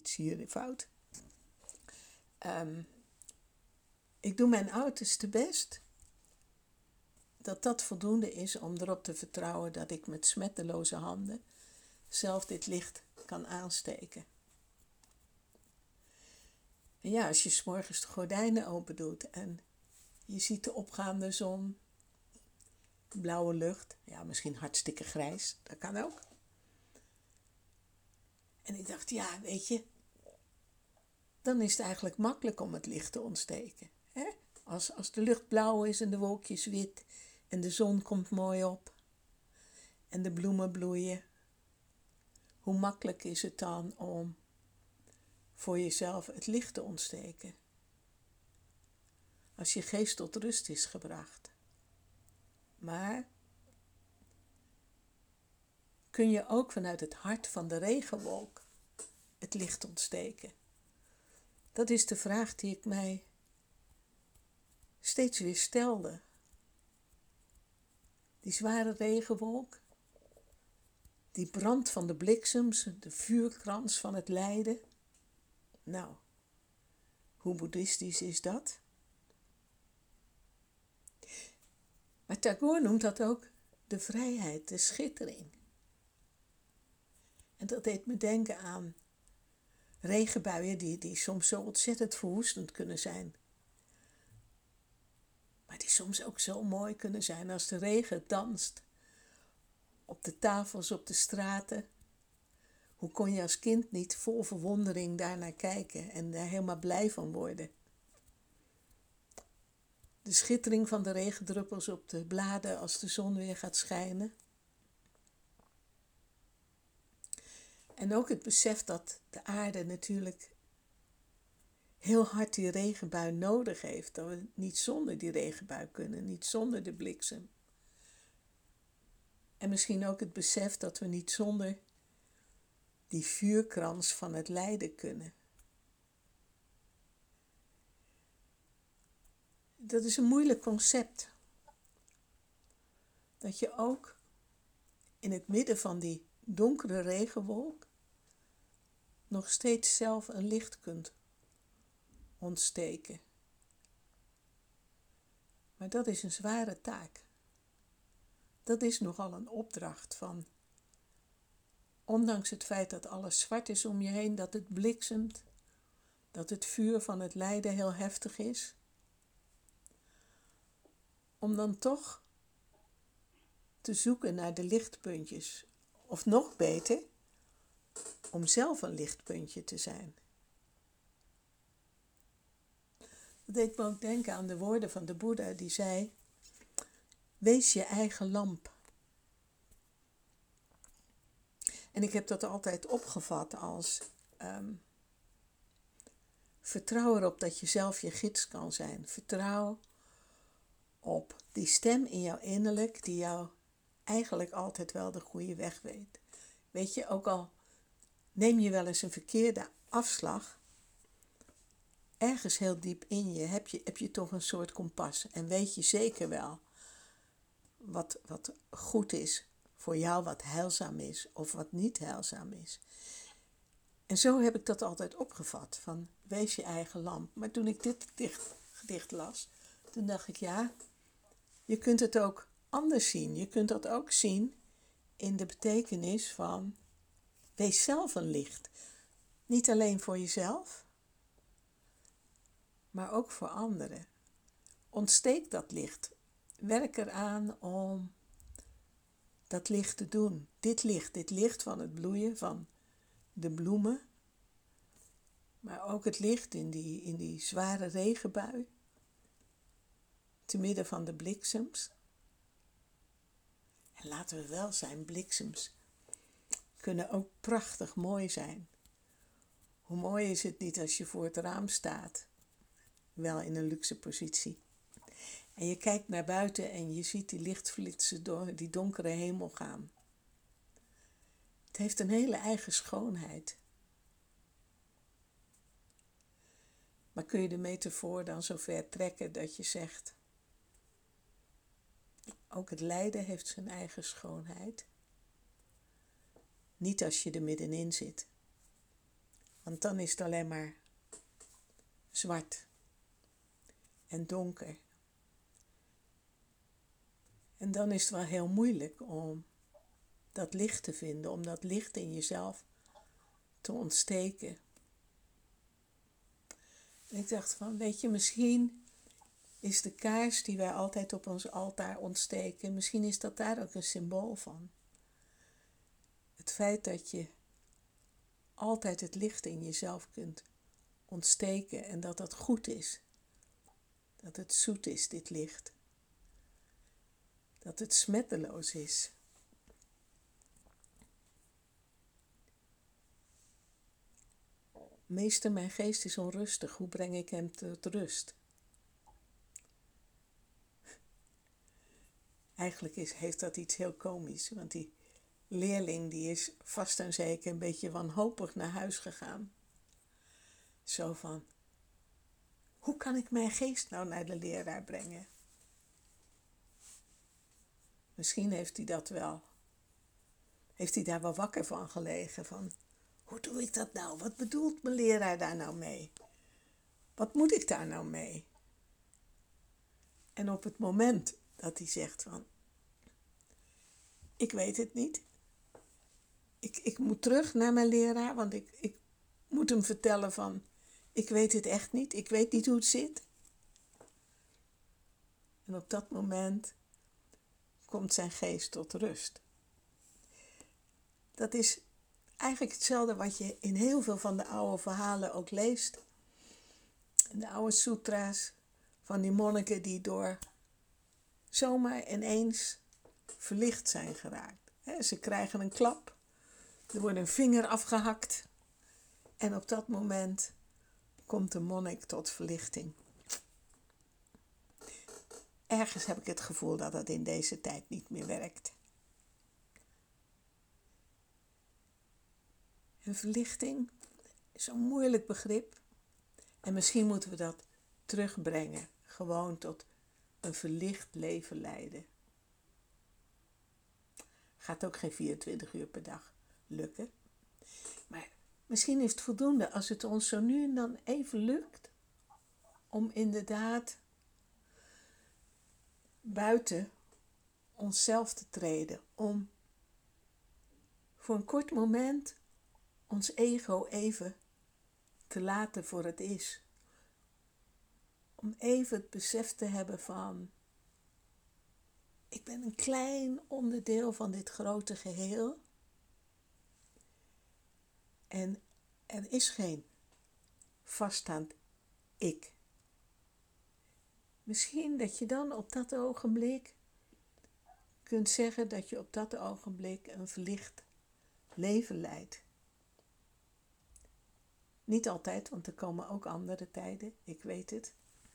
iets hier fout. Ik doe mijn uiterste best dat voldoende is om erop te vertrouwen dat ik met smetteloze handen zelf dit licht kan aansteken. En ja, als je 's morgens de gordijnen open doet en je ziet de opgaande zon, blauwe lucht, ja, misschien hartstikke grijs, dat kan ook. En ik dacht, ja, weet je, dan is het eigenlijk makkelijk om het licht te ontsteken. Hè? Als de lucht blauw is en de wolkjes wit en de zon komt mooi op en de bloemen bloeien, hoe makkelijk is het dan om voor jezelf het licht te ontsteken? Als je geest tot rust is gebracht. Maar kun je ook vanuit het hart van de regenwolk het licht ontsteken? Dat is de vraag die ik mij steeds weer stelde. Die zware regenwolk, die brand van de bliksems, de vuurkrans van het lijden. Nou, hoe boeddhistisch is dat? Maar Tagore noemt dat ook de vrijheid, de schittering. En dat deed me denken aan regenbuien die soms zo ontzettend verwoestend kunnen zijn. Maar die soms ook zo mooi kunnen zijn als de regen danst op de tafels, op de straten. Hoe kon je als kind niet vol verwondering daarnaar kijken en daar helemaal blij van worden? De schittering van de regendruppels op de bladen als de zon weer gaat schijnen. En ook het besef dat de aarde natuurlijk heel hard die regenbui nodig heeft. Dat we niet zonder die regenbui kunnen, niet zonder de bliksem. En misschien ook het besef dat we niet zonder die vuurkrans van het lijden kunnen. Dat is een moeilijk concept. Dat je ook in het midden van die donkere regenwolk nog steeds zelf een licht kunt ontsteken. Maar dat is een zware taak. Dat is nogal een opdracht van, ondanks het feit dat alles zwart is om je heen, dat het bliksemt, dat het vuur van het lijden heel heftig is, om dan toch te zoeken naar de lichtpuntjes. Of nog beter, om zelf een lichtpuntje te zijn. Dat deed me ook denken aan de woorden van de Boeddha die zei, wees je eigen lamp. En ik heb dat altijd opgevat als vertrouw erop dat je zelf je gids kan zijn. Vertrouw op die stem in jouw innerlijk die jou eigenlijk altijd wel de goede weg weet. Weet je, ook al neem je wel eens een verkeerde afslag, ergens heel diep in je heb je toch een soort kompas. En weet je zeker wel wat goed is voor jou, wat heilzaam is of wat niet heilzaam is. En zo heb ik dat altijd opgevat, van wees je eigen lamp. Maar toen ik dit gedicht las, toen dacht ik, ja, je kunt het ook anders zien. Je kunt dat ook zien in de betekenis van, wees zelf een licht. Niet alleen voor jezelf, maar ook voor anderen. Ontsteek dat licht. Werk eraan om dat licht te doen. Dit licht van het bloeien van de bloemen, maar ook het licht in die zware regenbui, te midden van de bliksems. En laten we wel zijn, bliksems kunnen ook prachtig mooi zijn. Hoe mooi is het niet als je voor het raam staat, wel in een luxe positie. En je kijkt naar buiten en je ziet die lichtflitsen door die donkere hemel gaan. Het heeft een hele eigen schoonheid. Maar kun je de metafoor dan zo ver trekken dat je zegt, ook het lijden heeft zijn eigen schoonheid. Niet als je er middenin zit. Want dan is het alleen maar zwart en donker. En dan is het wel heel moeilijk om dat licht te vinden, om dat licht in jezelf te ontsteken. En ik dacht van, weet je, misschien is de kaars die wij altijd op ons altaar ontsteken, misschien is dat daar ook een symbool van. Het feit dat je altijd het licht in jezelf kunt ontsteken en dat dat goed is. Dat het zoet is, dit licht. Dat het smetteloos is. Meester, mijn geest is onrustig. Hoe breng ik hem tot rust? Eigenlijk heeft dat iets heel komisch. Want die leerling die is vast en zeker een beetje wanhopig naar huis gegaan. Zo van, hoe kan ik mijn geest nou naar de leraar brengen? Misschien heeft hij dat wel. Heeft hij daar wel wakker van gelegen? Van, hoe doe ik dat nou? Wat bedoelt mijn leraar daar nou mee? Wat moet ik daar nou mee? En op het moment dat hij zegt van, ik weet het niet. Ik moet terug naar mijn leraar, want ik moet hem vertellen van, ik weet het echt niet. Ik weet niet hoe het zit. En op dat moment komt zijn geest tot rust. Dat is eigenlijk hetzelfde wat je in heel veel van de oude verhalen ook leest. In de oude sutra's van die monniken die door zomaar ineens verlicht zijn geraakt. Ze krijgen een klap, er wordt een vinger afgehakt en op dat moment komt de monnik tot verlichting. Ergens heb ik het gevoel dat dat in deze tijd niet meer werkt. En verlichting is een moeilijk begrip. En misschien moeten we dat terugbrengen. Gewoon tot een verlicht leven leiden. Gaat ook geen 24 uur per dag lukken. Maar misschien is het voldoende als het ons zo nu en dan even lukt. Om inderdaad buiten onszelf te treden. Om voor een kort moment ons ego even te laten voor het is. Om even het besef te hebben van, ik ben een klein onderdeel van dit grote geheel. En er is geen vaststaand ik. Misschien dat je dan op dat ogenblik kunt zeggen dat je op dat ogenblik een verlicht leven leidt. Niet altijd, want er komen ook andere tijden, ik weet het.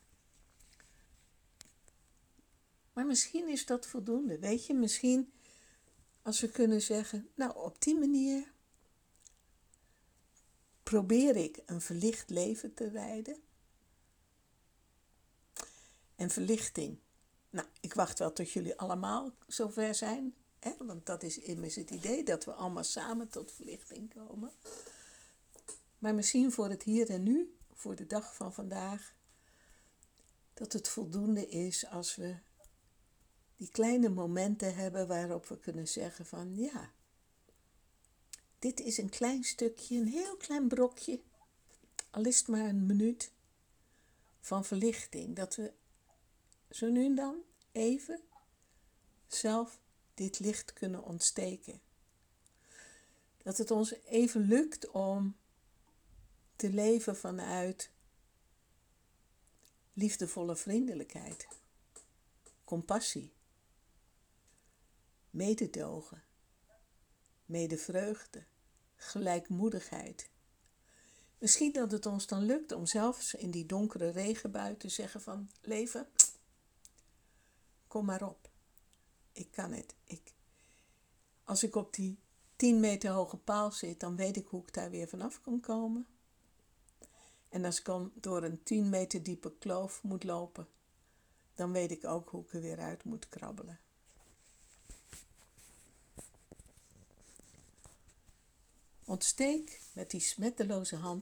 Maar misschien is dat voldoende, weet je, misschien als we kunnen zeggen, nou op die manier probeer ik een verlicht leven te leiden. En verlichting, nou ik wacht wel tot jullie allemaal zover zijn, hè? Want dat is immers het idee dat we allemaal samen tot verlichting komen. Maar misschien voor het hier en nu, voor de dag van vandaag, dat het voldoende is als we die kleine momenten hebben waarop we kunnen zeggen van ja, dit is een klein stukje, een heel klein brokje, al is het maar een minuut van verlichting. Dat we zo nu en dan even zelf dit licht kunnen ontsteken. Dat het ons even lukt om te leven vanuit liefdevolle vriendelijkheid, compassie, mededogen, medevreugde, gelijkmoedigheid. Misschien dat het ons dan lukt om zelfs in die donkere regenbui te zeggen van, leven, kom maar op, ik kan het. Als ik op die 10 meter hoge paal zit, dan weet ik hoe ik daar weer vanaf kan komen. En als ik dan door een 10 meter diepe kloof moet lopen, dan weet ik ook hoe ik er weer uit moet krabbelen. Ontsteek met die smetteloze hand